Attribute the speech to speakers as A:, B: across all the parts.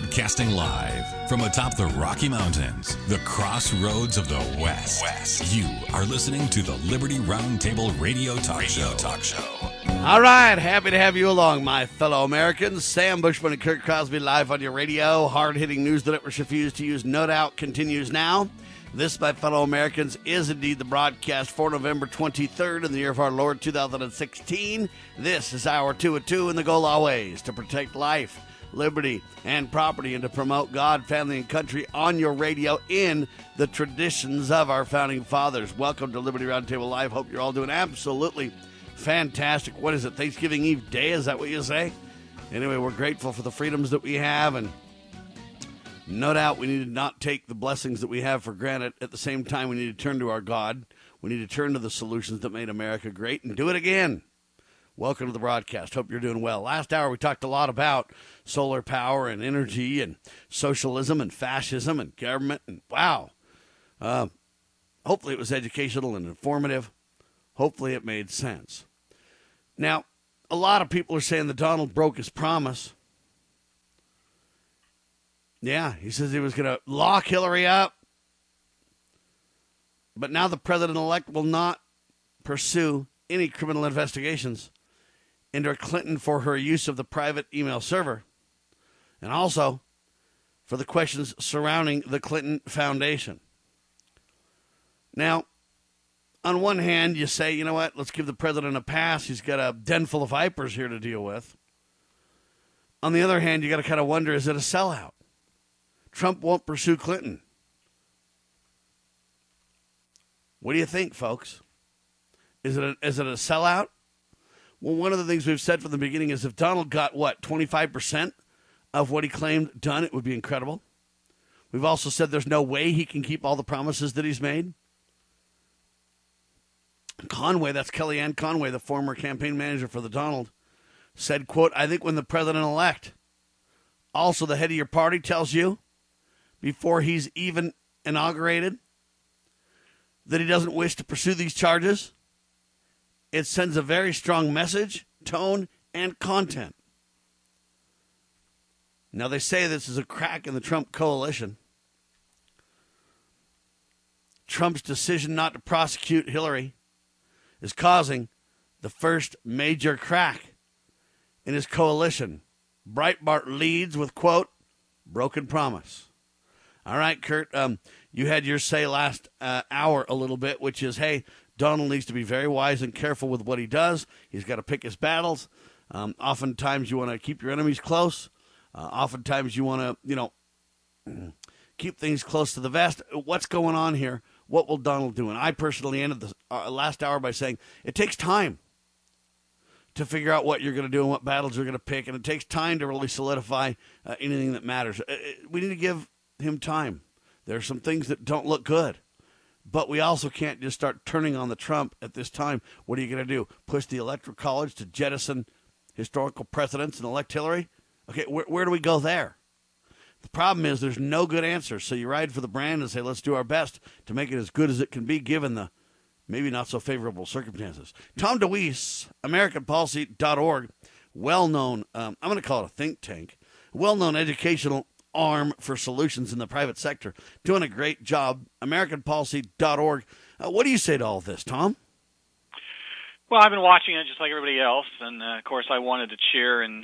A: Broadcasting live from atop the Rocky Mountains, the crossroads of the West. You are listening to the Liberty Roundtable Radio Talk Show.
B: All right, happy to have you along, my fellow Americans. Sam Bushman and Kurt Crosby live on your radio. Hard-hitting news the networks refuse to use, no doubt, continues now. This, my fellow Americans, is indeed the broadcast for November 23rd in the year of our Lord 2016. This is Hour 2 at 2, and the goal always to protect life, liberty, and property, and to promote God, family, and country on your radio in the traditions of our founding fathers. Welcome to Liberty Roundtable Live. Hope you're all doing absolutely fantastic. What is it, Thanksgiving Eve day? Is that what you say? Anyway, we're grateful for the freedoms that we have, and no doubt we need to not take the blessings that we have for granted. At the same time, we need to turn to our God. We need to turn to the solutions that made America great and do it again. Welcome to the broadcast. Hope you're doing well. Last hour, we talked a lot about solar power and energy and socialism and fascism and government. And wow. Hopefully it was educational and informative. Hopefully it made sense. Now, a lot of people are saying that Donald broke his promise. Yeah, he says he was going to lock Hillary up. But now the president-elect will not pursue any criminal investigations into Clinton for her use of the private email server, and also for the questions surrounding the Clinton Foundation. Now, on one hand, you say, you know what, let's give the president a pass. He's got a den full of vipers here to deal with. On the other hand, you got to kind of wonder, is it a sellout? Trump won't pursue Clinton. What do you think, folks? Is it a sellout? Well, one of the things we've said from the beginning is if Donald got, 25% of what he claimed done, it would be incredible. We've also said there's no way he can keep all the promises that he's made. Conway, that's Kellyanne Conway, the former campaign manager for the Donald, said, quote, I think when the president-elect, also the head of your party, tells you before he's even inaugurated that he doesn't wish to pursue these charges, it sends a very strong message, tone, and content. Now, they say this is a crack in the Trump coalition. Trump's decision not to prosecute Hillary is causing the first major crack in his coalition. Breitbart leads with, quote, broken promise. All right, Kurt, you had your say last hour a little bit, which is, hey, Donald needs to be very wise and careful with what he does. He's got to pick his battles. Oftentimes you want to keep your enemies close. Oftentimes you want to, keep things close to the vest. What's going on here? What will Donald do? And I personally ended the last hour by saying it takes time to figure out what you're going to do and what battles you're going to pick, and it takes time to really solidify anything that matters. We need to give him time. There are some things that don't look good, but we also can't just start turning on the Trump at this time. What are you going to do? Push the Electoral College to jettison historical precedents and elect Hillary? Okay, where do we go there? The problem is there's no good answer, so you ride for the brand and say, let's do our best to make it as good as it can be given the maybe not so favorable circumstances. Tom DeWeese, AmericanPolicy.org, well-known, I'm going to call it a think tank, well-known educational arm for solutions in the private sector, doing a great job. AmericanPolicy.org. What do you say to all this, Tom?
C: Well, I've been watching it just like everybody else, and of course I wanted to cheer and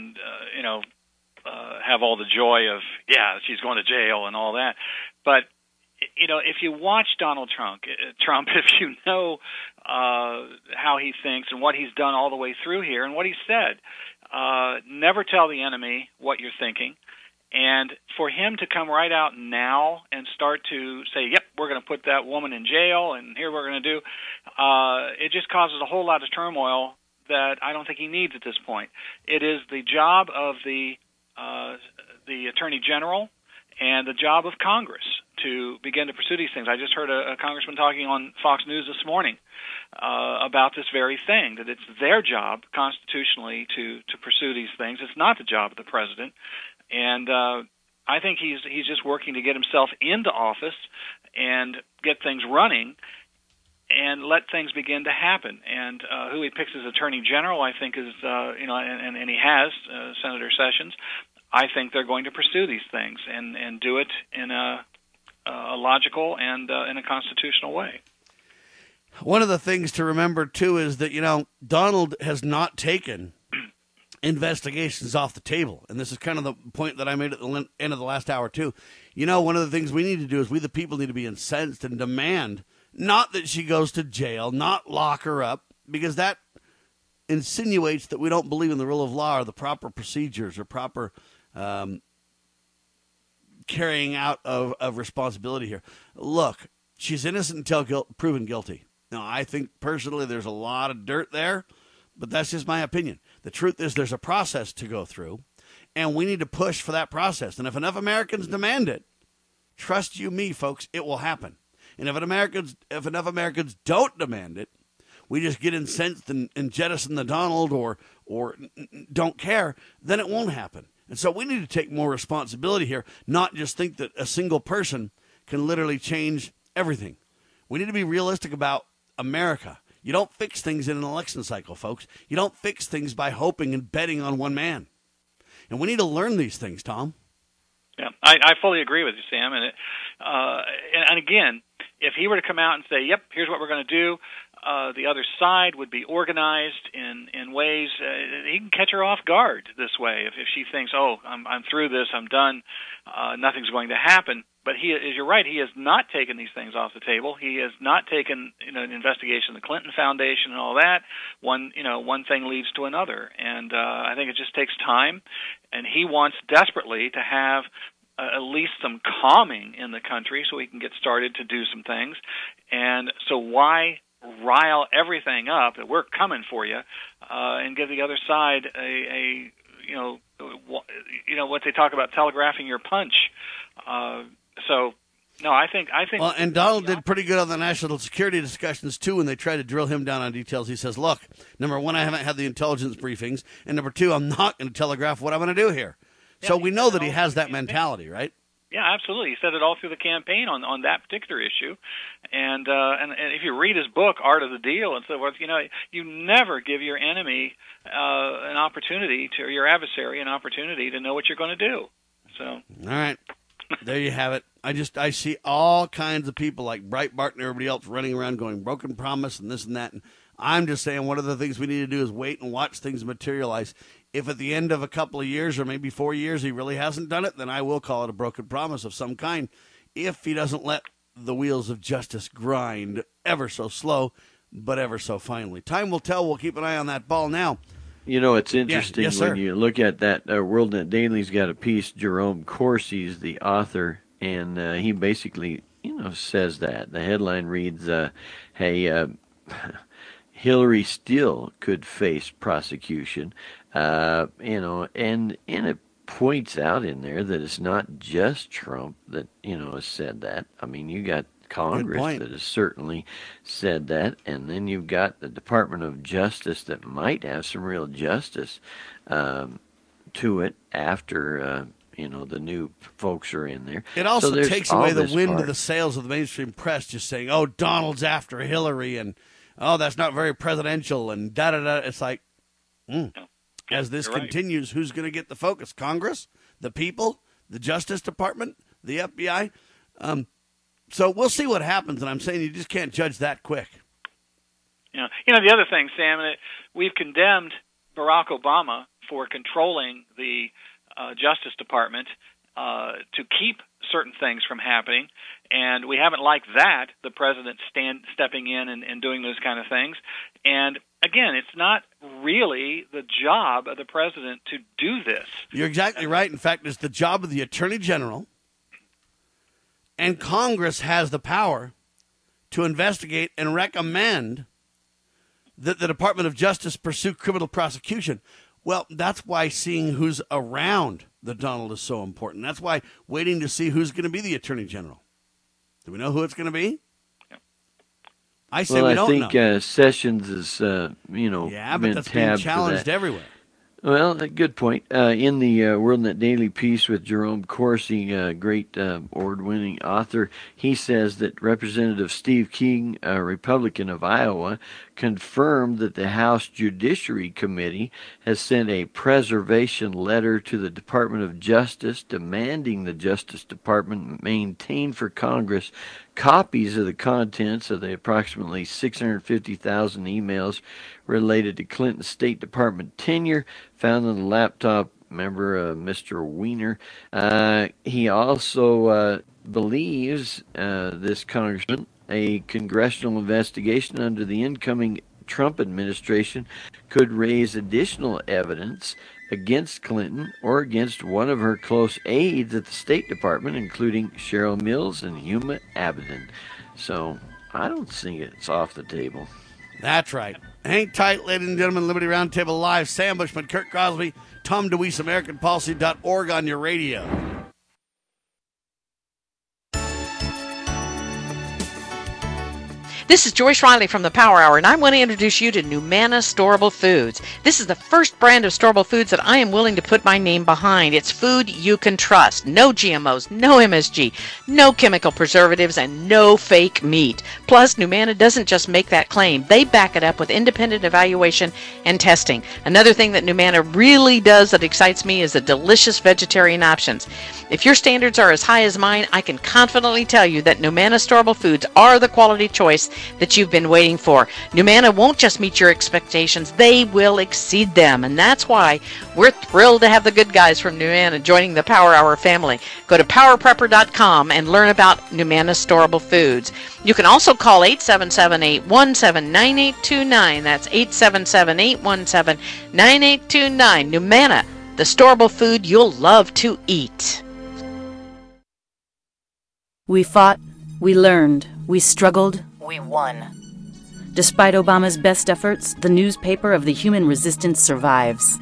C: have all the joy of, she's going to jail and all that. But if you watch Donald Trump, if you know how he thinks and what he's done all the way through here and what he said, never tell the enemy what you're thinking. And for him to come right out now and start to say, yep, we're going to put that woman in jail and here we're going to do, it just causes a whole lot of turmoil that I don't think he needs at this point. It is the job of the Attorney General and the job of Congress to begin to pursue these things. I just heard a congressman talking on Fox News this morning about this very thing, that it's their job constitutionally to pursue these things. It's not the job of the president. And I think he's just working to get himself into office and get things running and let things begin to happen. And who he picks as Attorney General, I think, is, and he has, Senator Sessions. I think they're going to pursue these things and do it in a logical and in a constitutional way.
B: One of the things to remember, too, is that, Donald has not taken investigations off the table. And this is kind of the point that I made at the end of the last hour, too. One of the things we need to do is we, the people, need to be incensed and demand not that she goes to jail, not lock her up, because that insinuates that we don't believe in the rule of law or the proper procedures or proper carrying out of responsibility here. Look, she's innocent until proven guilty. Now, I think personally there's a lot of dirt there, but that's just my opinion. The truth is there's a process to go through, and we need to push for that process. And if enough Americans demand it, trust you me, folks, it will happen. And if enough Americans don't demand it, we just get incensed and jettison the Donald or don't care, then it won't happen. And so we need to take more responsibility here, not just think that a single person can literally change everything. We need to be realistic about America. You don't fix things in an election cycle, folks. You don't fix things by hoping and betting on one man. And we need to learn these things, Tom.
C: Yeah, I fully agree with you, Sam. And again, if he were to come out and say, yep, here's what we're going to do, the other side would be organized in ways he can catch her off guard this way. If she thinks, oh, I'm through this, I'm done, nothing's going to happen. But you're right, he has not taken these things off the table. He has not taken an investigation of the Clinton Foundation and all that. One thing leads to another, and I think it just takes time. And he wants desperately to have at least some calming in the country so he can get started to do some things. And so why rile everything up that we're coming for you and give the other side a what they talk about, telegraphing your punch. So no, I think.
B: Well, and Donald did pretty good on the national security discussions too. When they tried to drill him down on details, he says, "Look, number one, I haven't had the intelligence briefings, and number two, I'm not going to telegraph what I'm going to do here." Yeah, so we know that he has that mentality, right?
C: Yeah, absolutely. He said it all through the campaign on that particular issue, and if you read his book, Art of the Deal, and so forth, you never give your enemy an opportunity to, or your adversary an opportunity to know what you're going to do. So,
B: all right. There you have it. I see all kinds of people like Breitbart and everybody else running around going broken promise and this and that. And I'm just saying one of the things we need to do is wait and watch things materialize. If at the end of a couple of years or maybe 4 years he really hasn't done it, then I will call it a broken promise of some kind if he doesn't let the wheels of justice grind ever so slow, but ever so finely. Time will tell. We'll keep an eye on that ball now.
D: It's interesting when you look at that. WorldNet Daily's got a piece. Jerome Corsi's the author, and he basically, says that. The headline reads, hey, Hillary still could face prosecution, and it points out in there that it's not just Trump that, has said that. I mean, you got Congress that has certainly said that, and then you've got the Department of Justice that might have some real justice to it after the new folks are in there.
B: It also takes away the wind of the sails of the mainstream press, just saying, "Oh, Donald's after Hillary," and "Oh, that's not very presidential," and da da da. It's like, as this continues, who's going to get the focus? Congress, the people, the Justice Department, the FBI. So we'll see what happens, and I'm saying you just can't judge that quick.
C: The other thing, Sam, we've condemned Barack Obama for controlling the Justice Department to keep certain things from happening, and we haven't liked that, the president stepping in and doing those kind of things. And again, it's not really the job of the president to do this.
B: You're exactly right. In fact, it's the job of the Attorney General. And Congress has the power to investigate and recommend that the Department of Justice pursue criminal prosecution. Well, that's why seeing who's around the Donald is so important. That's why waiting to see who's going to be the Attorney General. Do we know who it's going to be? I say we don't know.
D: I think Sessions is,
B: Yeah, but that's being challenged everywhere.
D: Well, a good point. In the WorldNet Daily piece with Jerome Corsi, great award-winning author, he says that Representative Steve King, a Republican of Iowa, confirmed that the House Judiciary Committee has sent a preservation letter to the Department of Justice demanding the Justice Department maintain for Congress copies of the contents of the approximately 650,000 emails related to Clinton's State Department tenure found on the laptop. Remember, Mr. Weiner. He also believes, this congressman, a congressional investigation under the incoming Trump administration could raise additional evidence against Clinton or against one of her close aides at the State Department, including Cheryl Mills and Huma Abedin. So I don't think it's off the table.
B: That's right. Hang tight, ladies and gentlemen. Liberty Roundtable Live. Sam Bushman, Kurt Crosby, Tom DeWeese, AmericanPolicy.org on your radio.
E: This is Joyce Riley from the Power Hour, and I want to introduce you to Numana Storable Foods. This is the first brand of storable foods that I am willing to put my name behind. It's food you can trust. No GMOs, no MSG, no chemical preservatives, and no fake meat. Plus, Numana doesn't just make that claim. They back it up with independent evaluation and testing. Another thing that Numana really does that excites me is the delicious vegetarian options. If your standards are as high as mine, I can confidently tell you that Numana Storable Foods are the quality choice that you've been waiting for. Numana won't just meet your expectations, they will exceed them. And that's why we're thrilled to have the good guys from Numana joining the Power Hour family. Go to powerprepper.com and learn about Numana Storable Foods. You can also call 877-817-9829. That's 877-817-9829. Numana, the storable food you'll love to eat.
F: We fought, we learned, we struggled,
G: we won.
F: Despite Obama's best efforts, the newspaper of the human resistance survives.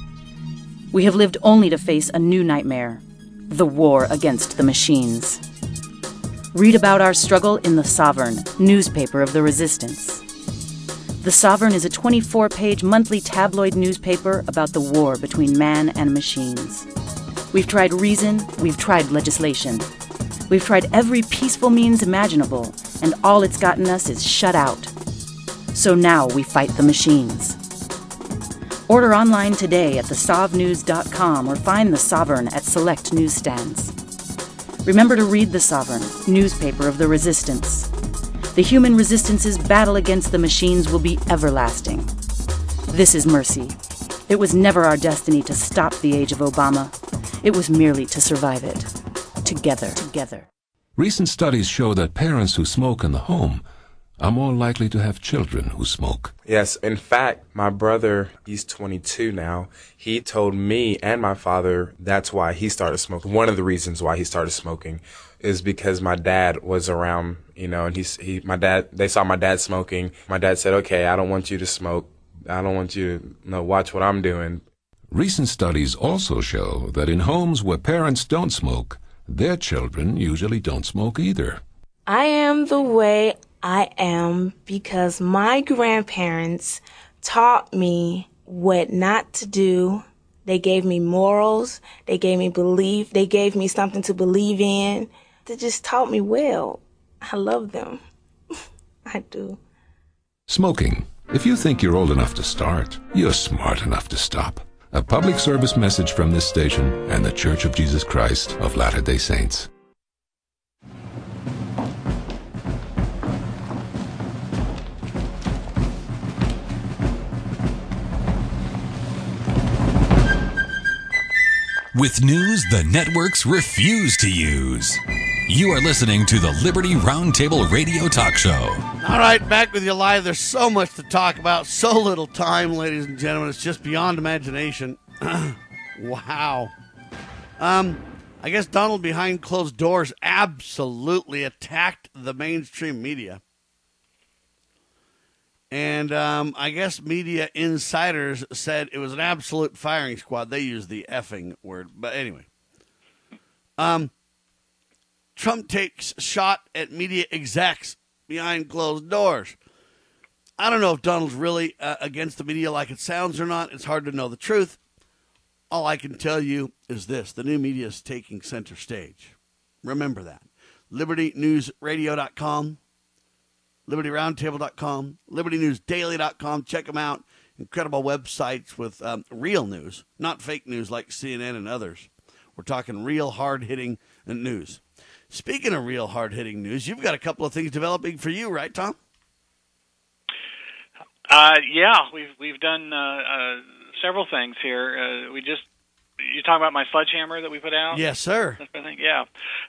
F: We have lived only to face a new nightmare, the war against the machines. Read about our struggle in The Sovereign, newspaper of the resistance. The Sovereign is a 24-page monthly tabloid newspaper about the war between man and machines. We've tried reason, we've tried legislation. We've tried every peaceful means imaginable, and all it's gotten us is shut out. So now we fight the machines. Order online today at thesovnews.com or find The Sovereign at select newsstands. Remember to read The Sovereign, newspaper of the resistance. The human resistance's battle against the machines will be everlasting. This is mercy. It was never our destiny to stop the age of Obama. It was merely to survive it. Together.
H: Recent studies show that parents who smoke in the home are more likely to have children who smoke.
I: Yes, in fact, my brother, he's 22 now. He told me and my father that's why he started smoking. One of the reasons why he started smoking is because my dad was around, and they saw my dad smoking. My dad said, "Okay, I don't want you to smoke. I don't want you to watch what I'm doing."
H: Recent studies also show that in homes where parents don't smoke, their children usually don't smoke either.
J: I am the way I am because my grandparents taught me what not to do. They gave me morals. They gave me belief. They gave me something to believe in. They just taught me well. I love them. I do.
H: Smoking. If you think you're old enough to start, you're smart enough to stop. A public service message from this station and the Church of Jesus Christ of Latter-day Saints.
A: With news the networks refuse to use. You are listening to the Liberty Roundtable Radio Talk Show.
B: All right, back with you live. There's so much to talk about, so little time, ladies and gentlemen. It's just beyond imagination. Wow. I guess Donald behind closed doors absolutely attacked the mainstream media. And I guess media insiders said it was an absolute firing squad. They used the effing word. But anyway. Trump takes shot at media execs behind closed doors. I don't know if Donald's really against the media like it sounds or not. It's hard to know the truth. All I can tell you is this. The new media is taking center stage. Remember that. LibertyNewsRadio.com, LibertyRoundtable.com, LibertyNewsDaily.com. Check them out. Incredible websites with real news, not fake news like CNN and others. We're talking real hard-hitting news. Speaking of real hard-hitting news, you've got a couple of things developing for you, right, Tom?
C: Yeah, we've done several things here. You talking about my sledgehammer that we put out?
B: Yes, sir.
C: I think, yeah.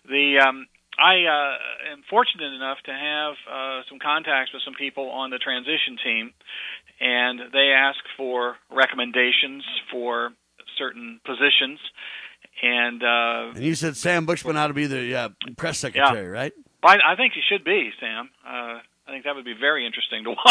C: I am fortunate enough to have some contacts with some people on the transition team, and they ask for recommendations for certain positions. And
B: you said Sam Bushman ought to be the press secretary, right?
C: I think he should be, Sam. I think that would be very interesting to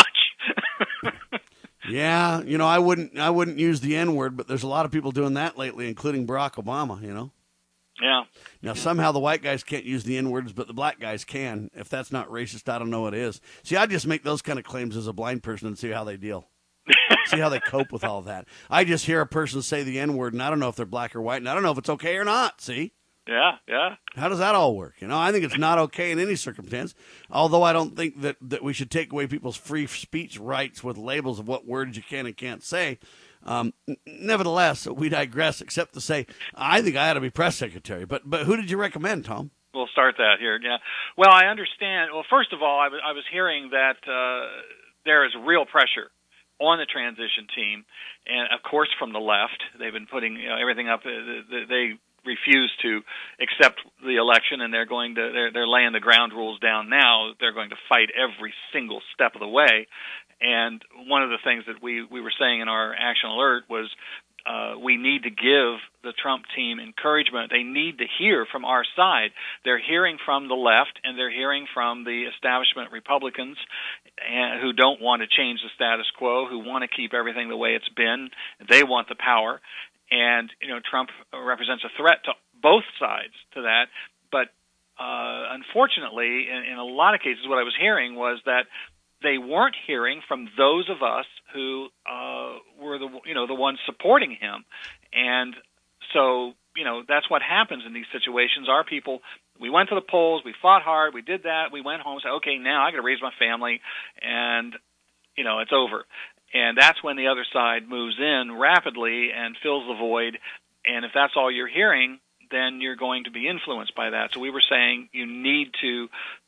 C: watch.
B: Yeah, I wouldn't use the N-word, but there's a lot of people doing that lately, including Barack Obama,
C: Yeah.
B: Now, somehow the white guys can't use the N-words, but the black guys can. If that's not racist, I don't know what is. See, I just make those kind of claims as a blind person and see how they deal. See how they cope with all of that. I just hear a person say the N-word, and I don't know if they're black or white, and I don't know if it's okay or not, see?
C: Yeah.
B: How does that all work? I think it's not okay in any circumstance, although I don't think that we should take away people's free speech rights with labels of what words you can and can't say. Nevertheless, we digress, except to say I think I ought to be press secretary. But who did you recommend, Tom?
C: We'll start that here. Yeah. Well, I understand. Well, first of all, I was hearing that there is real pressure on the transition team, and of course from the left. They've been putting everything up. They refuse to accept the election, and they're laying the ground rules down now. They're going to fight every single step of the way. And one of the things that we were saying in our action alert was we need to give the Trump team encouragement. They need to hear from our side. They're hearing from the left, and they're hearing from the establishment Republicans who don't want to change the status quo, who want to keep everything the way it's been. They want the power. And, Trump represents a threat to both sides to that. But unfortunately, in a lot of cases, what I was hearing was that they weren't hearing from those of us who were the ones supporting him. And so, that's what happens in these situations. Our people, we went to the polls, we fought hard, we did that, we went home and said, okay, now I got to raise my family, and, it's over. And that's when the other side moves in rapidly and fills the void. And if that's all you're hearing, then you're going to be influenced by that. So we were saying you need to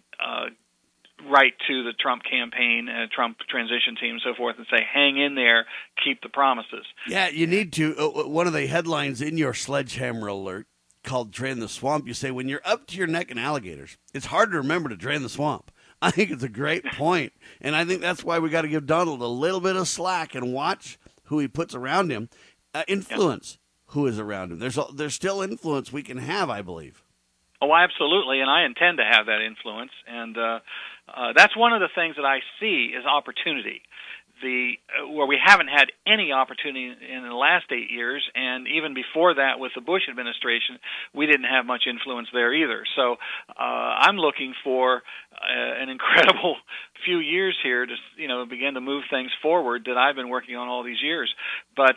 C: write to the Trump campaign, Trump transition team, and so forth, and say, hang in there, keep the promises.
B: Yeah, you need to. One of the headlines in your sledgehammer alert called Drain the Swamp, you say, when you're up to your neck in alligators, it's hard to remember to drain the swamp. I think it's a great point, and I think that's why we got to give Donald a little bit of slack and watch who he puts around him, influence who is around him. There's still influence we can have, I believe.
C: Oh, absolutely, and I intend to have that influence, and that's one of the things that I see as opportunity. Where we haven't had any opportunity in the last 8 years, and even before that with the Bush administration, we didn't have much influence there either. So I'm looking for an incredible few years here to begin to move things forward that I've been working on all these years. But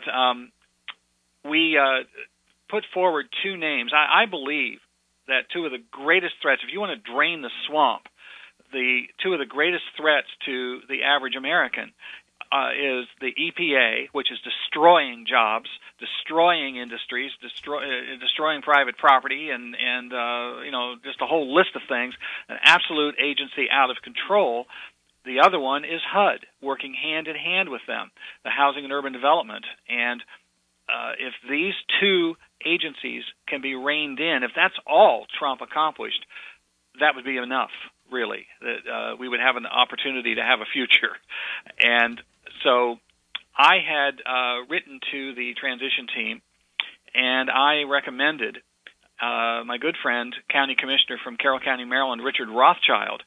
C: we put forward two names. I believe that two of the greatest threats, if you want to drain the swamp, the two of the greatest threats to the average American is the EPA, which is destroying jobs, destroying industries, destroying private property, and just a whole list of things, an absolute agency out of control. The other one is HUD, working hand in hand with them, the Housing and Urban Development. And if these two agencies can be reined in, if that's all Trump accomplished, that would be enough, really. That we would have an opportunity to have a future. And so I had written to the transition team, and I recommended my good friend, County Commissioner from Carroll County, Maryland, Richard Rothschild,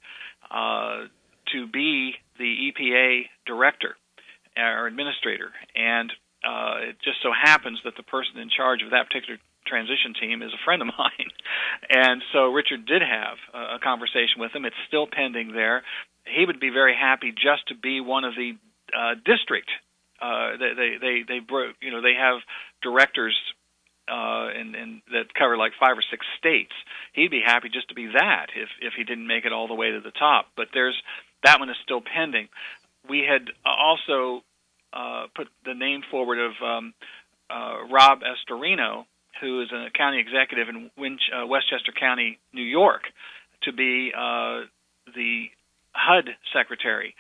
C: to be the EPA director or administrator. And it just so happens that the person in charge of that particular transition team is a friend of mine. And so Richard did have a conversation with him. It's still pending there. He would be very happy just to be one of the district. They have directors and that cover like 5 or 6 states. He'd be happy just to be that if he didn't make it all the way to the top. But that one is still pending. We had also put the name forward of Rob Estorino, who is a county executive in Westchester County, New York, to be the HUD secretary.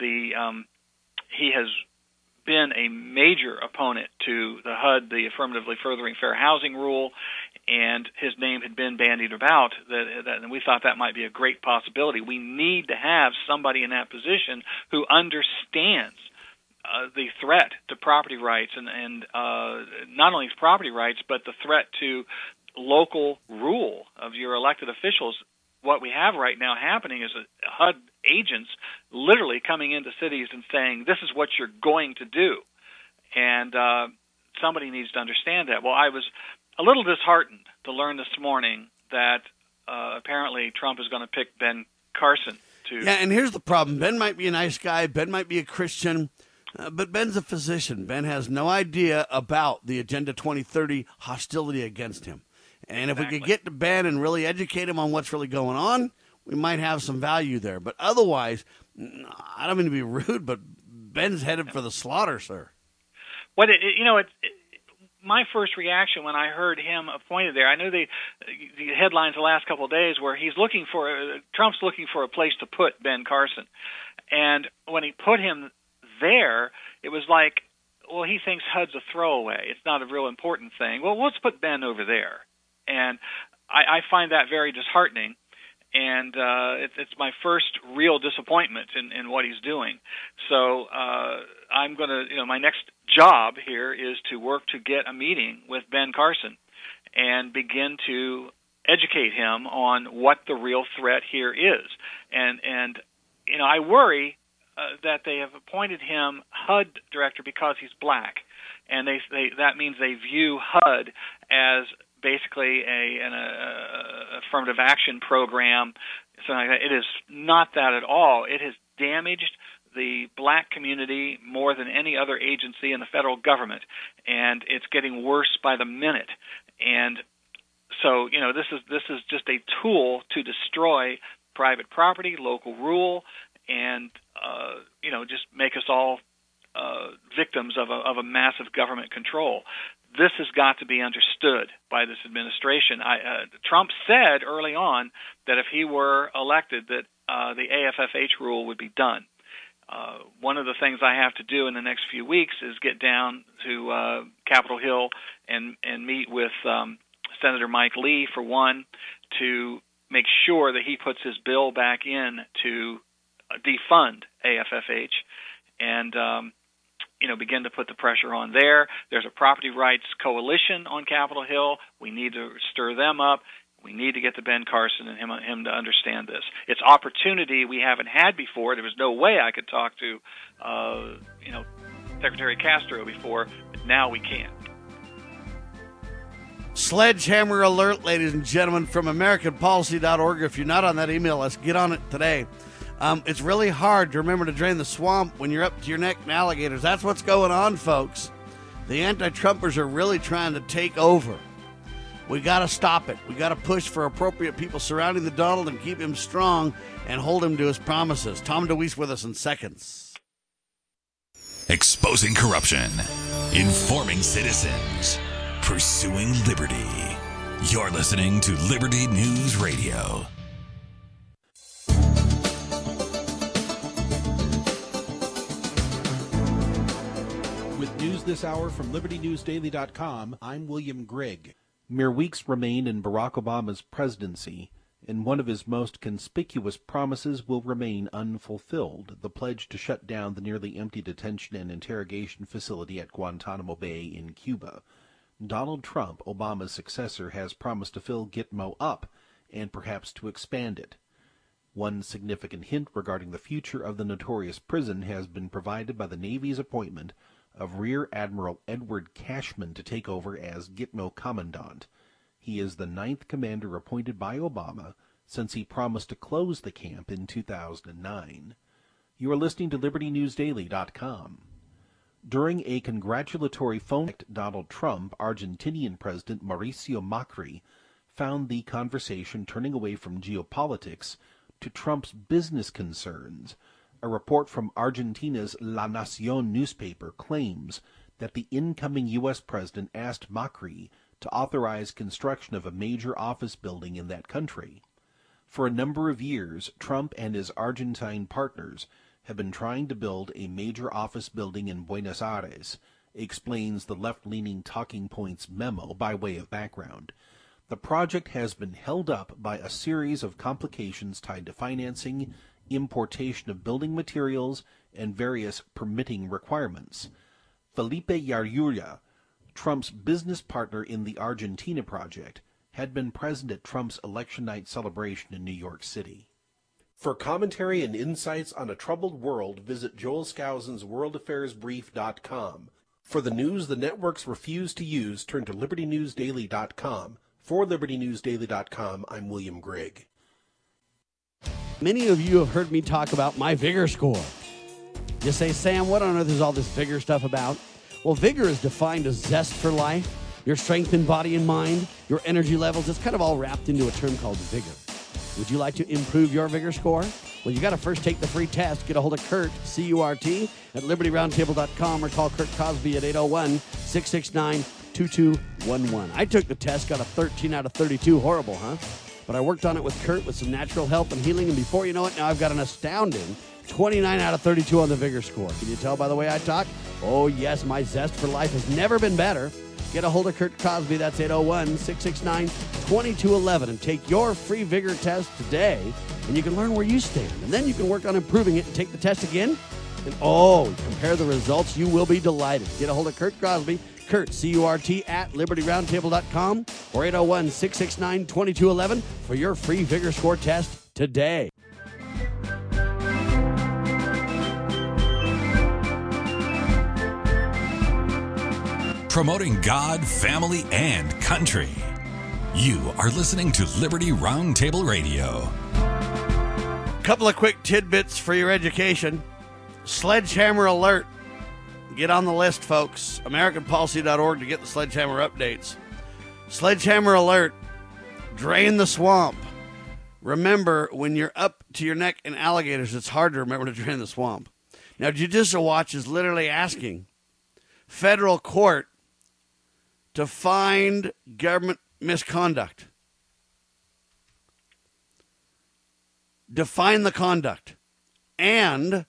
C: He has been a major opponent to the HUD, the Affirmatively Furthering Fair Housing Rule, and his name had been bandied about, and we thought that might be a great possibility. We need to have somebody in that position who understands the threat to property rights, and not only property rights, but the threat to local rule of your elected officials. What we have right now happening is HUD agents literally coming into cities and saying, this is what you're going to do. And somebody needs to understand that. Well, I was a little disheartened to learn this morning that apparently Trump is going to pick Ben Carson.
B: Yeah, and here's the problem. Ben might be a nice guy. Ben might be a Christian. But Ben's a physician. Ben has no idea about the Agenda 2030 hostility against him. And if we could get to Ben and really educate him on what's really going on, we might have some value there. But otherwise, I don't mean to be rude, but Ben's headed for the slaughter, sir.
C: My first reaction when I heard him appointed there, I know the headlines the last couple of days where Trump's looking for a place to put Ben Carson. And when he put him there, it was like, well, he thinks HUD's a throwaway. It's not a real important thing. Well, let's put Ben over there. And I find that very disheartening, and it's my first real disappointment in what he's doing. So I'm going to, my next job here is to work to get a meeting with Ben Carson and begin to educate him on what the real threat here is. And I worry that they have appointed him HUD director because he's black, and that means they view HUD as basically an affirmative action program, something like that. It is not that at all. It has damaged the black community more than any other agency in the federal government, and it's getting worse by the minute. And so, this is just a tool to destroy private property, local rule, and just make us all victims of a massive government control. This has got to be understood by this administration. Trump said early on that if he were elected, that the AFFH rule would be done. One of the things I have to do in the next few weeks is get down to Capitol Hill and meet with Senator Mike Lee, for one, to make sure that he puts his bill back in to defund AFFH and begin to put the pressure on there. There's a property rights coalition on Capitol Hill. We need to stir them up. We need to get to Ben Carson and him to understand this. It's opportunity we haven't had before. There was no way I could talk to, Secretary Castro before, but now we can.
B: Sledgehammer alert, ladies and gentlemen, from AmericanPolicy.org. If you're not on that email, let's get on it today. It's really hard to remember to drain the swamp when you're up to your neck in alligators. That's what's going on, folks. The anti-Trumpers are really trying to take over. We got to stop it. We got to push for appropriate people surrounding the Donald and keep him strong and hold him to his promises. Tom DeWeese with us in seconds.
A: Exposing corruption, informing citizens, pursuing liberty. You're listening to Liberty News Radio.
G: With news this hour from LibertyNewsDaily.com, I'm William Grigg. Mere weeks remain in Barack Obama's presidency, and one of his most conspicuous promises will remain unfulfilled, the pledge to shut down the nearly empty detention and interrogation facility at Guantanamo Bay in Cuba. Donald Trump, Obama's successor, has promised to fill Gitmo up, and perhaps to expand it. One significant hint regarding the future of the notorious prison has been provided by the Navy's appointment of Rear Admiral Edward Cashman to take over as Gitmo Commandant. He is the 9th commander appointed by Obama since he promised to close the camp in 2009. You are listening to LibertyNewsDaily.com. During a congratulatory phone call, Donald Trump, Argentinian President Mauricio Macri found the conversation turning away from geopolitics to Trump's business concerns. A report from Argentina's La Nación newspaper claims that the incoming U.S. president asked Macri to authorize construction of a major office building in that country. For a number of years, Trump and his Argentine partners have been trying to build a major office building in Buenos Aires, explains the left-leaning Talking Points memo by way of background. The project has been held up by a series of complications tied to financing, importation of building materials, and various permitting requirements. Felipe Yarurria, Trump's business partner in the Argentina project, had been present at Trump's election night celebration in New York City. For commentary and insights on a troubled world, visit Joel Skousen's worldaffairsbrief.com. For the news the networks refuse to use, turn to libertynewsdaily.com. For libertynewsdaily.com, I'm William Grigg.
B: Many of you have heard me talk about my Vigor score. You say, Sam, what on earth is all this Vigor stuff about? Well, Vigor is defined as zest for life, your strength in body and mind, your energy levels. It's kind of all wrapped into a term called Vigor. Would you like to improve your Vigor score? Well, you got to first take the free test. Get a hold of Kurt, C-U-R-T, at libertyroundtable.com or call Kurt Cosby at 801-669-2211. I took the test, got a 13 out of 32. Horrible, huh? But I worked on it with Kurt with some natural help and healing, and before you know it, now I've got an astounding 29 out of 32 on the Vigor score. Can you tell by the way I talk? Oh, yes, my zest for life has never been better. Get a hold of Kurt Cosby. That's 801-669-2211. And take your free Vigor test today, and you can learn where you stand. And then you can work on improving it and take the test again. And, compare the results. You will be delighted. Get a hold of Kurt Cosby. Kurt, C-U-R-T, at libertyroundtable.com or 801-669-2211 for your free Vigor score test today.
A: Promoting God, family, and country. You are listening to Liberty Roundtable Radio.
B: Couple of quick tidbits for your education. Sledgehammer alert. Get on the list, folks. AmericanPolicy.org to get the Sledgehammer updates. Sledgehammer alert. Drain the swamp. Remember, when you're up to your neck in alligators, it's hard to remember to drain the swamp. Now, Judicial Watch is literally asking federal court to find government misconduct. Define the conduct. And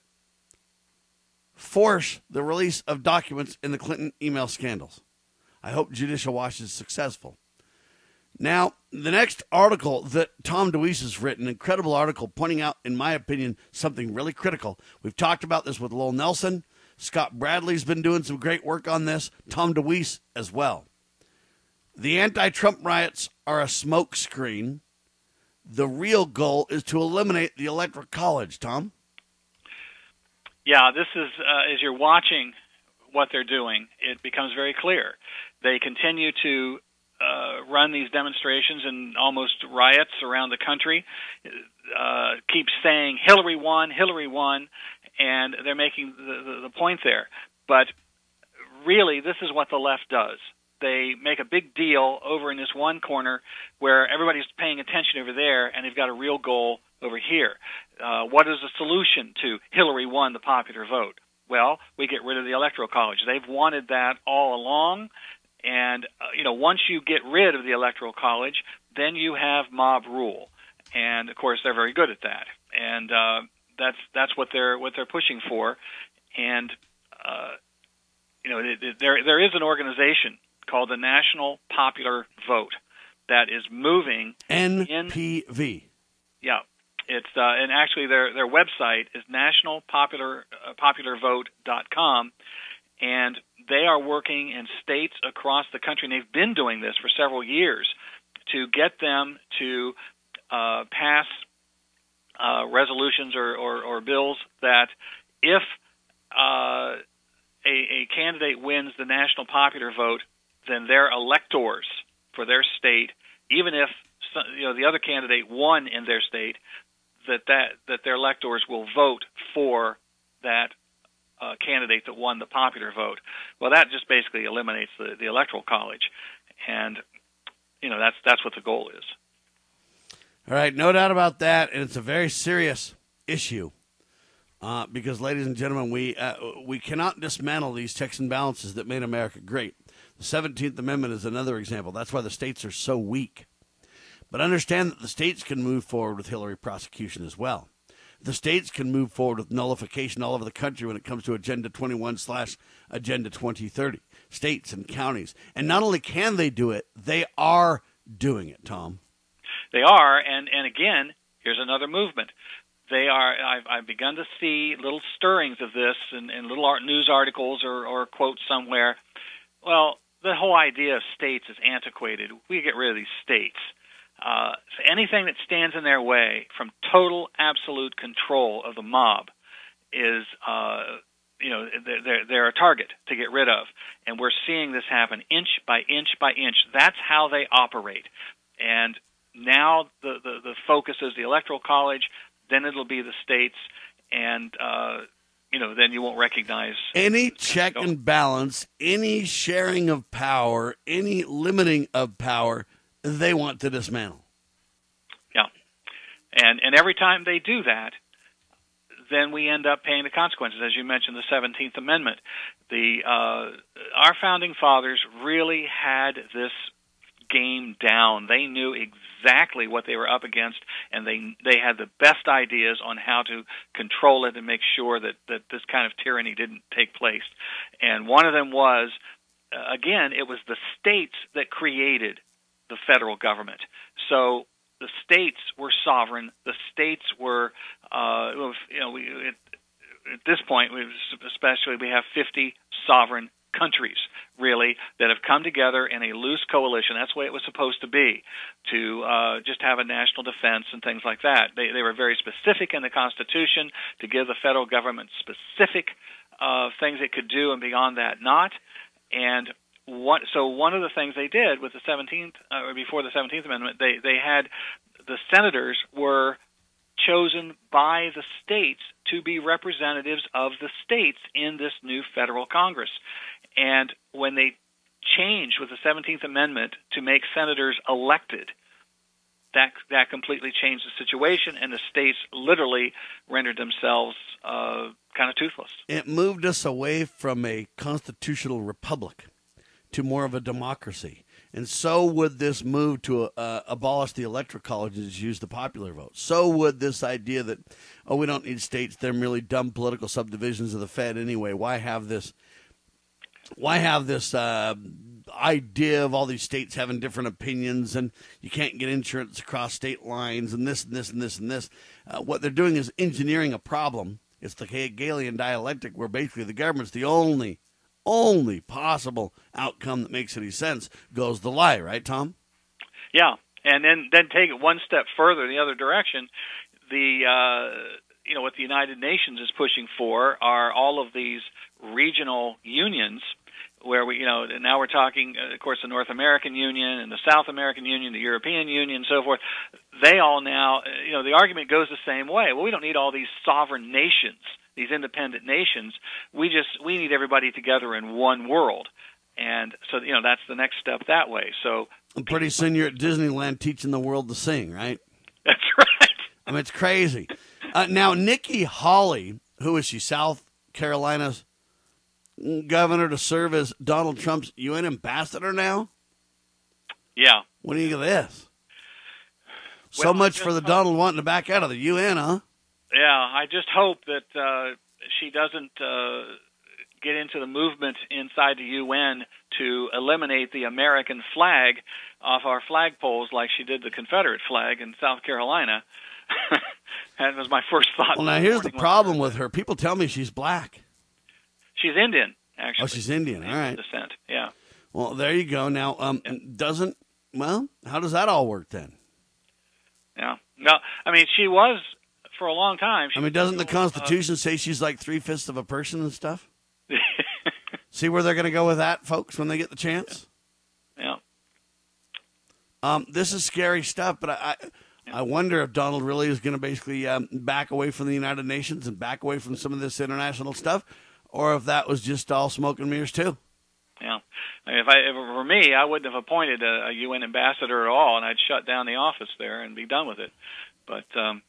B: force the release of documents in the Clinton email scandals. I hope Judicial Watch is successful. Now, the next article that Tom DeWeese has written, an incredible article pointing out, in my opinion, something really critical. We've talked about this with Lowell Nelson. Scott Bradley's been doing some great work on this. Tom DeWeese as well. The anti-Trump riots are a smokescreen. The real goal is to eliminate the Electoral College, Tom.
C: Yeah, this is, as you're watching what they're doing, it becomes very clear. They continue to run these demonstrations and almost riots around the country, keep saying Hillary won, and they're making the point there. But really, this is what the left does. They make a big deal over in this one corner where everybody's paying attention over there, and they've got a real goal over here. What is the solution to Hillary won the popular vote? Well, we get rid of the Electoral College. They've wanted that all along, and once you get rid of the Electoral College, then you have mob rule, and of course they're very good at that, and that's what they're pushing for, and there is an organization called the National Popular Vote that is moving
B: NPV.
C: Yeah. It's and actually their website is nationalpopularvote.com, and they are working in states across the country, and they've been doing this for several years to get them to pass resolutions or bills that if a candidate wins the national popular vote, then their electors for their state, even if the other candidate won in their state, that their electors will vote for that candidate that won the popular vote. Well, that just basically eliminates the Electoral College, and that's what the goal is.
B: All right, no doubt about that, and it's a very serious issue because, ladies and gentlemen, we cannot dismantle these checks and balances that made America great. The 17th Amendment is another example. That's why the states are so weak. But understand that the states can move forward with Hillary prosecution as well. The states can move forward with nullification all over the country when it comes to Agenda 21/Agenda 2030, states and counties. And not only can they do it, they are doing it, Tom.
C: They are, and again, here's another movement. They are. I've begun to see little stirrings of this in little news articles or quotes somewhere. Well, the whole idea of states is antiquated. We get rid of these states. So anything that stands in their way from total, absolute control of the mob is, they're a target to get rid of. And we're seeing this happen inch by inch by inch. That's how they operate. And now the focus is the Electoral College, then it'll be the states, and then you won't recognize
B: any check and balance, any sharing of power, any limiting of power. They want to dismantle.
C: Yeah, and every time they do that, then we end up paying the consequences. As you mentioned, the 17th Amendment. Our founding fathers really had this game down. They knew exactly what they were up against, and they had the best ideas on how to control it and make sure that this kind of tyranny didn't take place. And one of them was, again, it was the states that created the federal government. So the states were sovereign. The states were, at this point, we have 50 sovereign countries, really, that have come together in a loose coalition. That's the way it was supposed to be, to just have a national defense and things like that. They were very specific in the Constitution to give the federal government specific things it could do, and beyond that, not. And so one of the things they did with the 17th, or before the 17th Amendment, they had the senators were chosen by the states to be representatives of the states in this new federal Congress. And when they changed with the 17th Amendment to make senators elected, that completely changed the situation, and the states literally rendered themselves kind of toothless.
B: It moved us away from a constitutional republic to more of a democracy. And so would this move to abolish the electoral colleges, use the popular vote. So would this idea that, we don't need states, they're merely dumb political subdivisions of the Fed anyway. Why have this idea of all these states having different opinions, and you can't get insurance across state lines, and this and this and this and this. What they're doing is engineering a problem. It's the Hegelian dialectic, where basically the government's the only possible outcome that makes any sense. Goes the lie, right, Tom?
C: Yeah, and then take it one step further in the other direction. What the United Nations is pushing for are all of these regional unions, where now we're talking, of course, the North American Union and the South American Union, the European Union, and so forth. They all now, the argument goes the same way. Well, we don't need all these sovereign nations, these independent nations. We need everybody together in one world. And so, that's the next step that way. So
B: pretty soon you're at Disneyland teaching the world to sing, right?
C: That's right.
B: I mean, it's crazy. Now, Nikki Haley, who is she, South Carolina's governor to serve as Donald Trump's UN ambassador now?
C: Yeah.
B: What do you think of this? So much for the Donald wanting to back out of the UN, huh?
C: Yeah, I just hope that she doesn't get into the movement inside the UN to eliminate the American flag off our flagpoles like she did the Confederate flag in South Carolina. That was my first thought.
B: Well, now here's the problem with her. People tell me she's black.
C: She's Indian, actually.
B: Oh, she's Indian. All right.
C: Descent, yeah.
B: Well, there you go. Now, how does that all work then?
C: Yeah. No, I mean, she was for a long time.
B: Doesn't the Constitution say she's like 3/5 of a person and stuff? See where they're going to go with that, folks, when they get the chance?
C: Yeah.
B: This is scary stuff, but I wonder if Donald really is going to basically back away from the United Nations and back away from some of this international stuff, or if that was just all smoke and mirrors too.
C: Yeah. I mean, if it were me, I wouldn't have appointed a UN ambassador at all, and I'd shut down the office there and be done with it. But,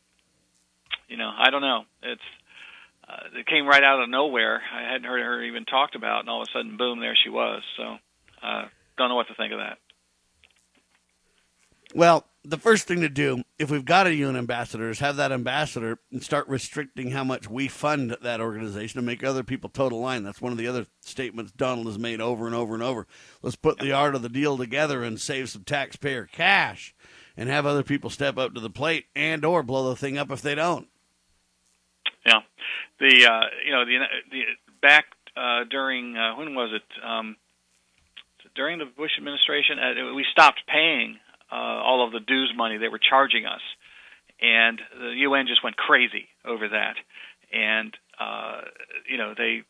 C: I don't know. It came right out of nowhere. I hadn't heard her even talked about, and all of a sudden, boom, there she was. So, don't know what to think of that.
B: Well, the first thing to do, if we've got a UN ambassador, is have that ambassador and start restricting how much we fund that organization and make other people toe the line. That's one of the other statements Donald has made over and over and over. Let's put the art of the deal together and save some taxpayer cash and have other people step up to the plate and or blow the thing up if they don't.
C: Yeah. Back during, when was it? During the Bush administration, we stopped paying all of the dues money they were charging us, and the UN just went crazy over that. And they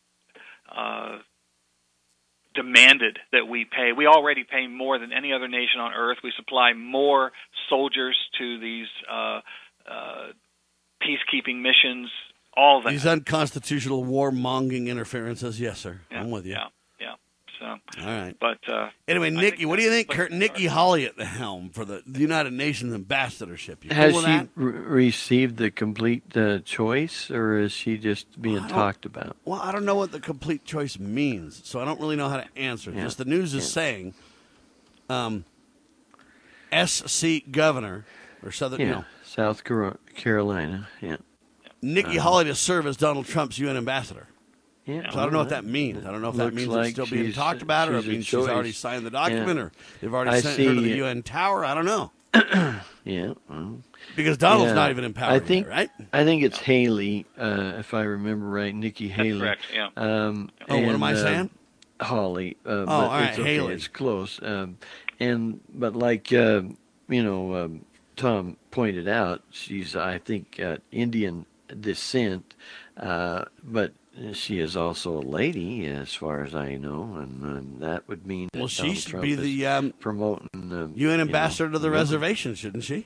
C: demanded that we pay. We already pay more than any other nation on earth. We supply more soldiers to these peacekeeping missions. All that.
B: These unconstitutional warmongering interferences. Yes, sir.
C: Yeah,
B: I'm with you.
C: Yeah. So,
B: all right.
C: But
B: anyway, Nikki, what do you think? Nikki Haley at the helm for the United Nations ambassadorship. You
D: Has
B: cool with
D: she
B: that?
D: received the complete choice, or is she just being talked about?
B: Well, I don't know what the complete choice means, so I don't really know how to answer.
D: Yeah.
B: Just the news is saying, SC governor or
D: South Carolina. Yeah.
B: Nikki Haley to serve as Donald Trump's UN ambassador.
D: Yeah,
B: so I don't know what that means. I don't know if that means
D: like
B: it's still being talked about, or it means she's already signed the document, or they've already sent her to the UN tower. I don't know.
D: Yeah. Well,
B: because Donald's not even empowered yet, right?
D: I think it's Haley, if I remember right, Nikki Haley.
C: That's correct, yeah.
B: What am I saying?
D: Holly.
B: All
D: but
B: right,
D: it's okay.
B: Haley.
D: It's close. But like, Tom pointed out, she's, I think, Indian descent, but she is also a lady, as far as I know, and that would mean that
B: she
D: Donald
B: should
D: Trump
B: be the
D: promoting the
B: UN ambassador to the reservation, shouldn't she?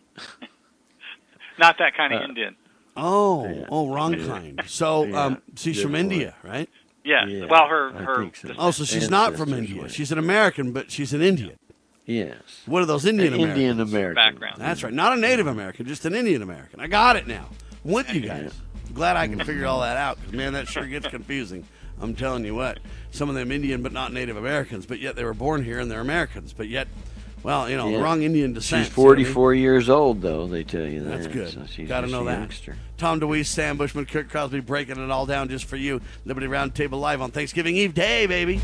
C: Not that kind of Indian.
B: Wrong kind. So she's from India, right?
C: Yeah. Well, her.
B: So she's not from India. She's an American, but she's an Indian.
D: Yes.
B: One of those Indian
D: American
C: background.
B: That's right. Not a Native American, just an Indian American. I got it now. I'm with you guys. Glad I can figure all that out, because, man, that sure gets confusing. I'm telling you what. Some of them Indian but not Native Americans, but yet they were born here and they're Americans. But yet, wrong Indian descent.
D: She's 44 years old, though, they tell you that.
B: That's good.
D: So she's
B: got to know that.
D: Youngster.
B: Tom DeWeese, Sam Bushman, Kirk Crosby breaking it all down just for you. Liberty Roundtable Live on Thanksgiving Eve Day, baby.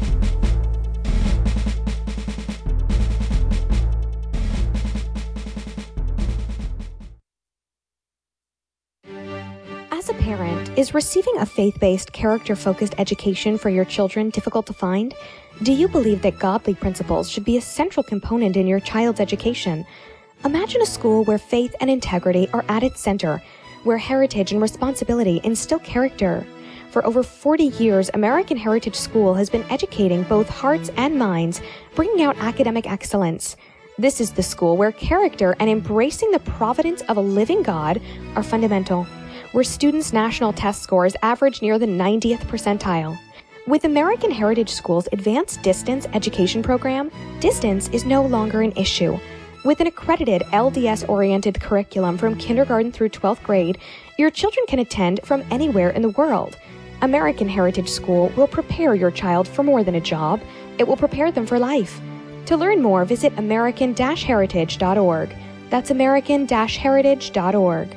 K: As a parent, is receiving a faith-based, character-focused education for your children difficult to find? Do you believe that godly principles should be a central component in your child's education? Imagine a school where faith and integrity are at its center, where heritage and responsibility instill character. For over 40 years, American Heritage School has been educating both hearts and minds, bringing out academic excellence. This is the school where character and embracing the providence of a living God are fundamental, where students' national test scores average near the 90th percentile. With American Heritage School's Advanced Distance Education Program, distance is no longer an issue. With an accredited LDS-oriented curriculum from kindergarten through 12th grade, your children can attend from anywhere in the world. American Heritage School will prepare your child for more than a job. It will prepare them for life. To learn more, visit american-heritage.org. That's american-heritage.org.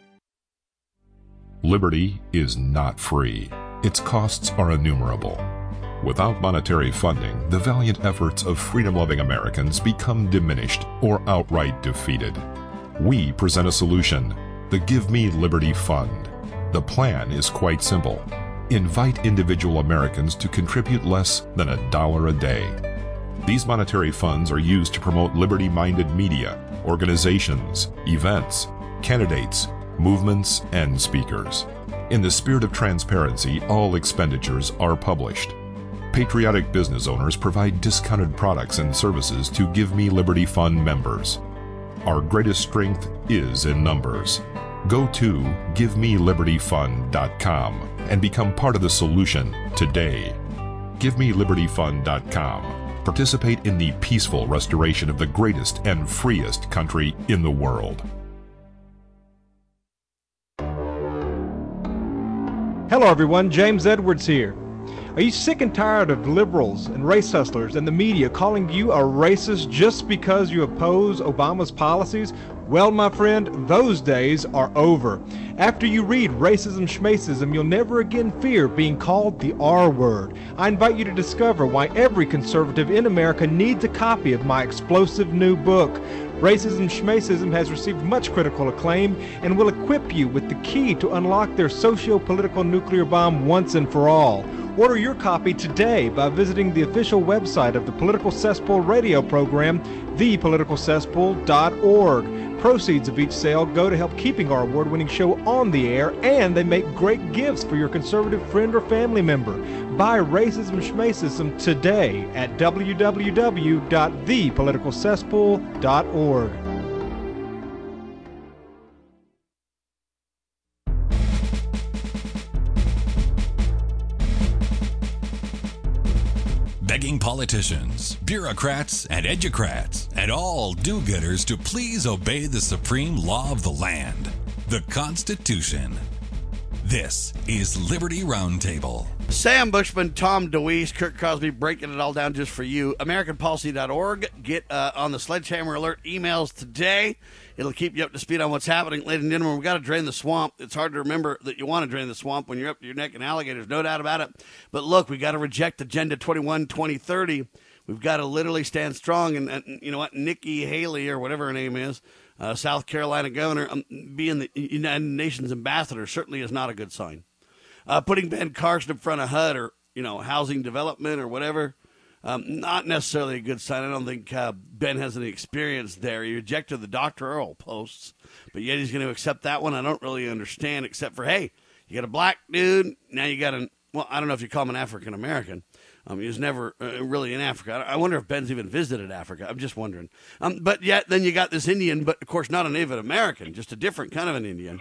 H: Liberty is not free. Its costs are innumerable. Without monetary funding, the valiant efforts of freedom-loving Americans become diminished or outright defeated. We present a solution, the Give Me Liberty Fund. The plan is quite simple. Invite individual Americans to contribute less than $1 a day. These monetary funds are used to promote liberty-minded media, organizations, events, candidates, movements, and speakers. In the spirit of transparency, all expenditures are published. Patriotic business owners provide discounted products and services to Give Me Liberty Fund members. Our greatest strength is in numbers. Go to GiveMeLibertyFund.com and become part of the solution today. GiveMeLibertyFund.com. Participate in the peaceful restoration of the greatest and freest country in the world.
L: Hello everyone, James Edwards here. Are you sick and tired of liberals and race hustlers and the media calling you a racist just because you oppose Obama's policies? Well, my friend, those days are over. After you read Racism Schmacism, you'll never again fear being called the R word. I invite you to discover why every conservative in America needs a copy of my explosive new book. Racism Schmacism has received much critical acclaim and will equip you with the key to unlock their socio-political nuclear bomb once and for all. Order your copy today by visiting the official website of the Political Cesspool radio program, thepoliticalcesspool.org. Proceeds of each sale go to help keeping our award-winning show on the air, and they make great gifts for your conservative friend or family member. Buy Racism Schmacism today at www.thepoliticalcesspool.org.
A: Begging politicians, bureaucrats, and educrats, and all do-gooders to please obey the supreme law of the land, the Constitution. This is Liberty Roundtable.
B: Sam Bushman, Tom DeWeese, Kurt Crosby breaking it all down just for you. AmericanPolicy.org. Get on the Sledgehammer Alert emails today. It'll keep you up to speed on what's happening. Ladies and gentlemen, we've got to drain the swamp. It's hard to remember that you want to drain the swamp when you're up to your neck in alligators, no doubt about it. But look, we've got to reject Agenda 21 2030. We've got to literally stand strong. And you know what? Nikki Haley, or whatever her name is, South Carolina governor, being the United Nations ambassador certainly is not a good sign. Putting Ben Carson in front of HUD or, housing development or whatever, not necessarily a good sign. I don't think Ben has any experience there. He rejected the doctoral posts, but yet he's going to accept that one. I don't really understand, except for, hey, you got a black dude, now you got I don't know if you call him an African-American. He was never really in Africa. I wonder if Ben's even visited Africa. I'm just wondering. But yet then you got this Indian, but of course not a Native American, just a different kind of an Indian.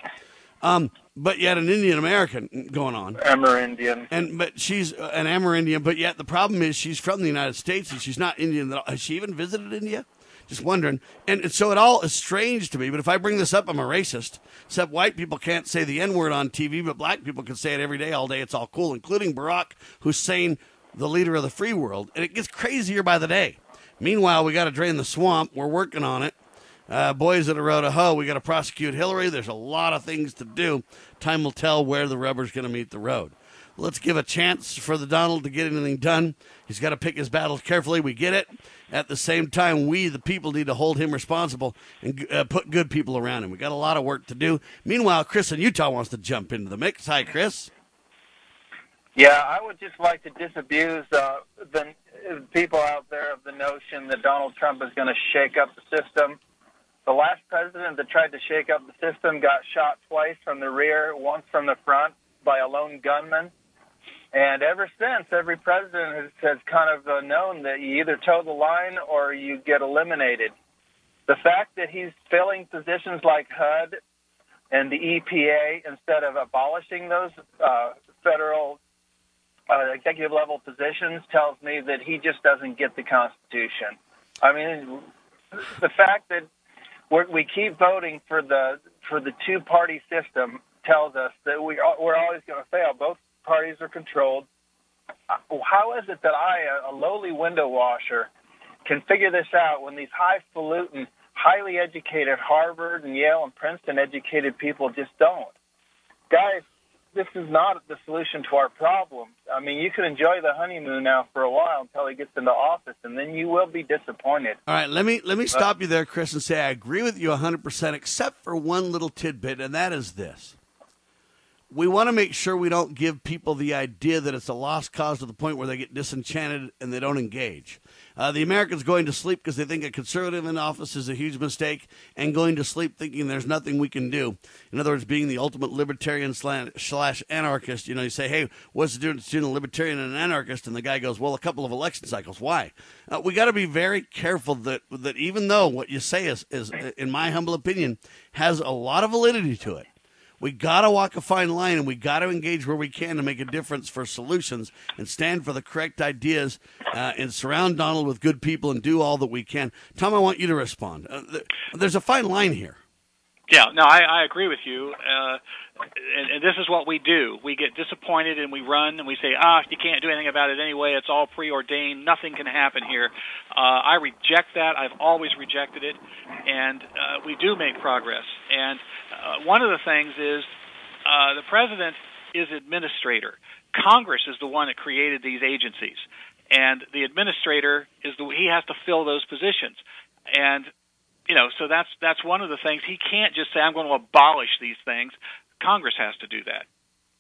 B: But yet an Indian American going on.
M: Amerindian.
B: But she's an Amerindian, but yet the problem is she's from the United States and she's not Indian. Has she even visited India? Just wondering. And so it all is strange to me, but if I bring this up, I'm a racist. Except white people can't say the N-word on TV, but black people can say it every day, all day. It's all cool, including Barack Hussein, the leader of the free world. And it gets crazier by the day. Meanwhile, we got to drain the swamp. We're working on it. Boys at a road of hoe, we got to prosecute Hillary. There's a lot of things to do. Time will tell where the rubber's going to meet the road. Let's give a chance for the Donald to get anything done. He's got to pick his battles carefully. We get it. At the same time, we, the people, need to hold him responsible and put good people around him. We got a lot of work to do. Meanwhile, Chris in Utah wants to jump into the mix. Hi, Chris.
M: Yeah, I would just like to disabuse the people out there of the notion that Donald Trump is going to shake up the system. The last president that tried to shake up the system got shot twice from the rear, once from the front by a lone gunman. And ever since, every president has kind of known that you either toe the line or you get eliminated. The fact that he's filling positions like HUD and the EPA instead of abolishing those federal executive-level positions tells me that he just doesn't get the Constitution. I mean, the fact that we keep voting for the two-party system tells us that we're always going to fail. Both parties are controlled. How is it that I, a lowly window washer, can figure this out when these highfalutin, highly educated Harvard and Yale and Princeton educated people just don't? Guys, this is not the solution to our problems. I mean, you can enjoy the honeymoon now for a while until he gets into office, and then you will be disappointed.
B: All right, let me stop you there, Chris, and say I agree with you 100%, except for one little tidbit, and that is this. We want to make sure we don't give people the idea that it's a lost cause to the point where they get disenchanted and they don't engage. The Americans going to sleep because they think a conservative in office is a huge mistake, and going to sleep thinking there's nothing we can do. In other words, being the ultimate libertarian / anarchist. You say, hey, what's the difference between a libertarian and an anarchist? And the guy goes, well, a couple of election cycles. Why? We got to be very careful that even though what you say is, in my humble opinion, has a lot of validity to it, We got to walk a fine line, and we got to engage where we can to make a difference for solutions and stand for the correct ideas and surround Donald with good people and do all that we can. Tom, I want you to respond. There's a fine line here.
C: Yeah, no, I agree with you. And this is what we do. We get disappointed and we run and we say, you can't do anything about it anyway. It's all preordained. Nothing can happen here. I reject that. I've always rejected it. And we do make progress. And one of the things is the president is administrator. Congress is the one that created these agencies. And the administrator he has to fill those positions. And so that's one of the things. He can't just say, I'm going to abolish these things. Congress has to do that.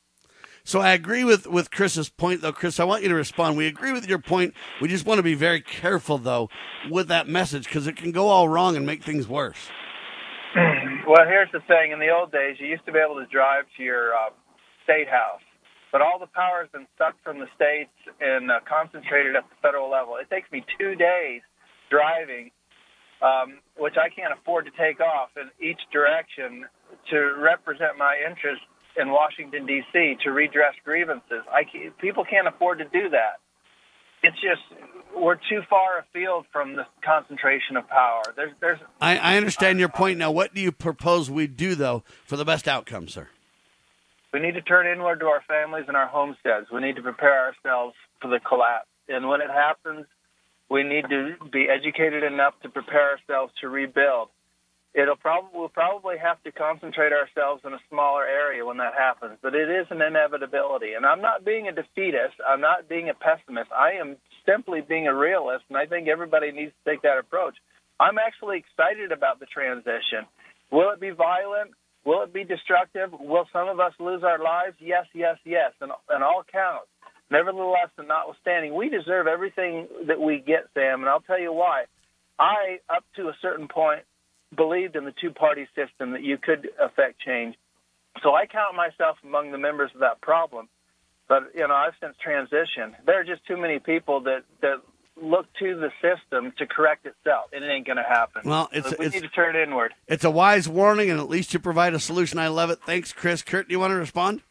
B: So I agree with Chris's point, though. Chris, I want you to respond. We agree with your point. We just want to be very careful, though, with that message, because it can go all wrong and make things worse.
M: Well, here's the thing. In the old days, you used to be able to drive to your state house, but all the power has been sucked from the states and concentrated at the federal level. It takes me 2 days driving, which I can't afford to take off in each direction to represent my interests in Washington, D.C., to redress grievances. People can't afford to do that. It's just we're too far afield from the concentration of power.
B: I understand your point. Now, what do you propose we do, though, for the best outcome, sir?
M: We need to turn inward to our families and our homesteads. We need to prepare ourselves for the collapse. And when it happens, we need to be educated enough to prepare ourselves to rebuild. We'll probably have to concentrate ourselves in a smaller area when that happens, but it is an inevitability. And I'm not being a defeatist. I'm not being a pessimist. I am simply being a realist, and I think everybody needs to take that approach. I'm actually excited about the transition. Will it be violent? Will it be destructive? Will some of us lose our lives? Yes, yes, yes, and all counts. Nevertheless, and notwithstanding, we deserve everything that we get, Sam, and I'll tell you why. I, up to a certain point, believed in the two-party system, that you could affect change. So I count myself among the members of that problem. But, I've since transitioned. There are just too many people that look to the system to correct itself, and it ain't going to happen.
B: Well,
M: we need to turn inward.
B: It's a wise warning, and at least you provide a solution. I love it. Thanks, Chris. Kurt, do you want to respond?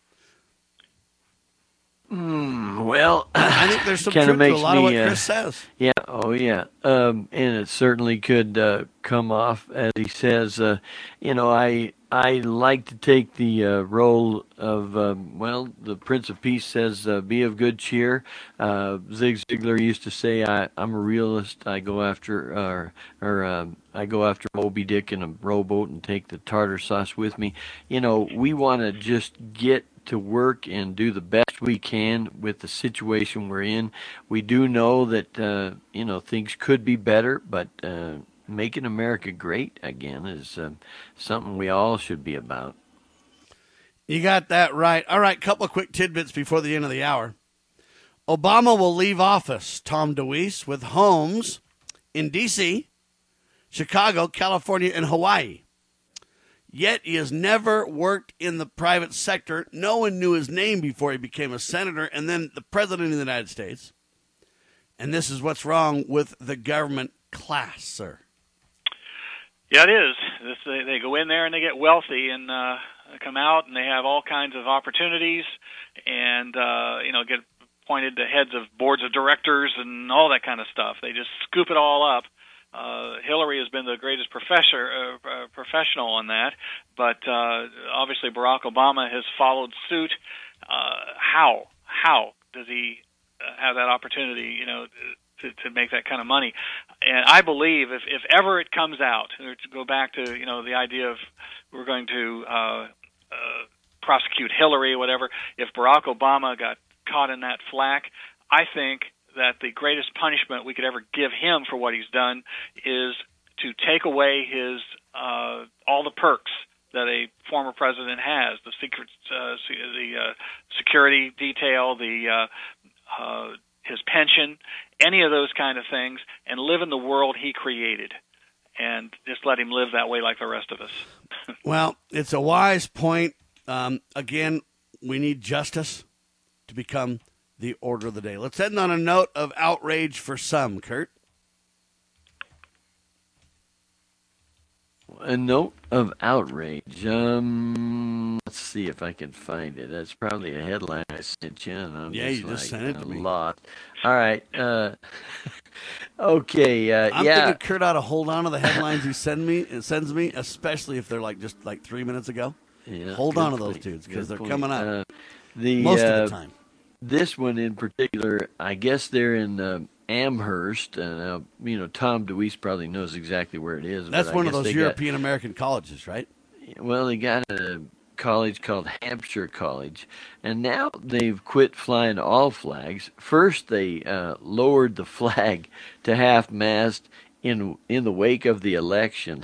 D: Well,
B: I think there's some truth to a lot of what Chris says.
D: Yeah, and it certainly could come off, as he says. I like to take the role of, the Prince of Peace says, be of good cheer. Zig Ziglar used to say, I'm a realist. I go after, I go after Moby Dick in a rowboat and take the tartar sauce with me. We want to just get to work and do the best we can with the situation we're in. We do know that, things could be better, but making America great again is something we all should be about.
B: You got that right. All right, couple of quick tidbits before the end of the hour. Obama will leave office, Tom DeWeese, with homes in D.C., Chicago, California, and Hawaii. Yet he has never worked in the private sector. No one knew his name before he became a senator and then the president of the United States. And this is what's wrong with the government class, sir.
C: Yeah, it is. They go in there and they get wealthy and come out and they have all kinds of opportunities and, get appointed to heads of boards of directors and all that kind of stuff. They just scoop it all up. Hillary has been the greatest professional on that, but obviously Barack Obama has followed suit. How does he have that opportunity, to make that kind of money? And I believe if ever it comes out, to go back to the idea of we're going to prosecute Hillary or whatever, if Barack Obama got caught in that flack, I think that the greatest punishment we could ever give him for what he's done is to take away his all the perks that a former president has, the security detail, his pension, any of those kind of things, and live in the world he created, and just let him live that way like the rest of us.
B: Well, it's a wise point. Again, we need justice to become the order of the day. Let's end on a note of outrage for some, Kurt.
D: A note of outrage. Let's see if I can find it. That's probably a headline I sent you. And I'm
B: you just sent it to me.
D: Lot. All right. Okay.
B: I'm thinking Kurt ought to hold on to the headlines he sends me, especially if they're just 3 minutes ago.
D: Yeah,
B: hold on to those dudes because they're coming up
D: most
B: of the time.
D: This one in particular, I guess they're in Amherst. Tom DeWeese probably knows exactly where it is.
B: That's one of those European American colleges, right?
D: Well, they got a college called Hampshire College, and now they've quit flying all flags. First, they lowered the flag to half-mast in the wake of the election.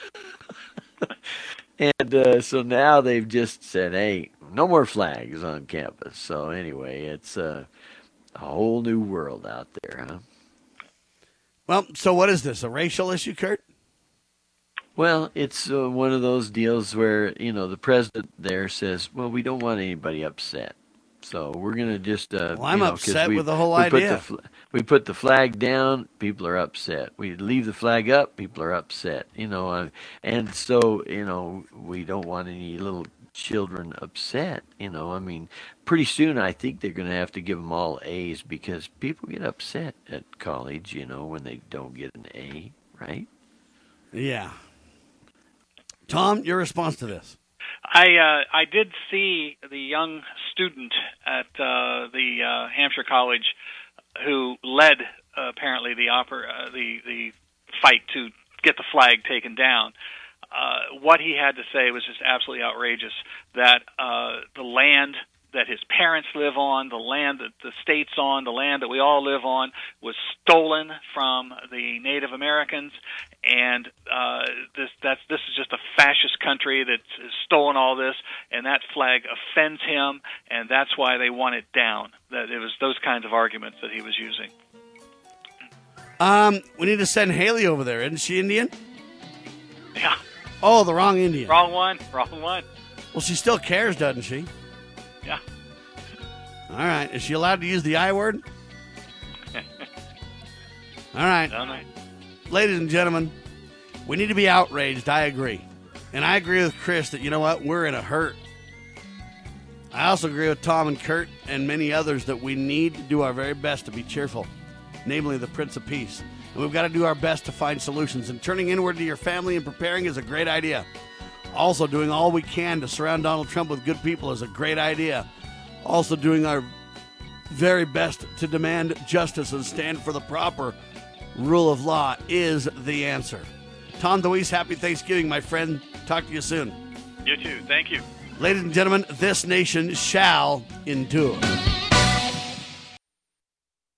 D: And so now they've just said, hey, no more flags on campus. So anyway, it's a whole new world out there, huh?
B: Well, so what is this, a racial issue, Kurt?
D: Well, it's one of those deals where, the president there says, well, we don't want anybody upset. So we're going to just...
B: I'm upset with the whole idea.
D: We put the flag down, people are upset. We leave the flag up, people are upset. And so, we don't want any little children upset. Pretty soon I think they're going to have to give them all A's because people get upset at college, when they don't get an A, right?
B: Yeah. Tom, your response to this?
C: I did see the young student at the Hampshire College who led apparently the fight to get the flag taken down. What he had to say was just absolutely outrageous. That the land that his parents live on, the land that the state's on, the land that we all live on, was stolen from the Native Americans, and this is just a fascist country that's stolen all this, and that flag offends him, and that's why they want it down. That it was those kinds of arguments that he was using.
B: We need to send Haley over there. Isn't she Indian?
C: Yeah.
B: Oh, the wrong Indian.
C: Wrong one.
B: Well, she still cares, doesn't she?
C: Yeah.
B: All right. Is she allowed to use the I word? All right. Ladies and gentlemen, we need to be outraged. I agree. And I agree with Chris that, you know what, we're in a hurt. I also agree with Tom and Kurt and many others that we need to do our very best to be cheerful, namely the Prince of Peace. And we've got to do our best to find solutions. And turning inward to your family and preparing is a great idea. Also, doing all we can to surround Donald Trump with good people is a great idea. Also, doing our very best to demand justice and stand for the proper rule of law is the answer. Tom DeWeese, happy Thanksgiving, my friend. Talk to you soon.
C: You too. Thank you.
B: Ladies and gentlemen, this nation shall endure.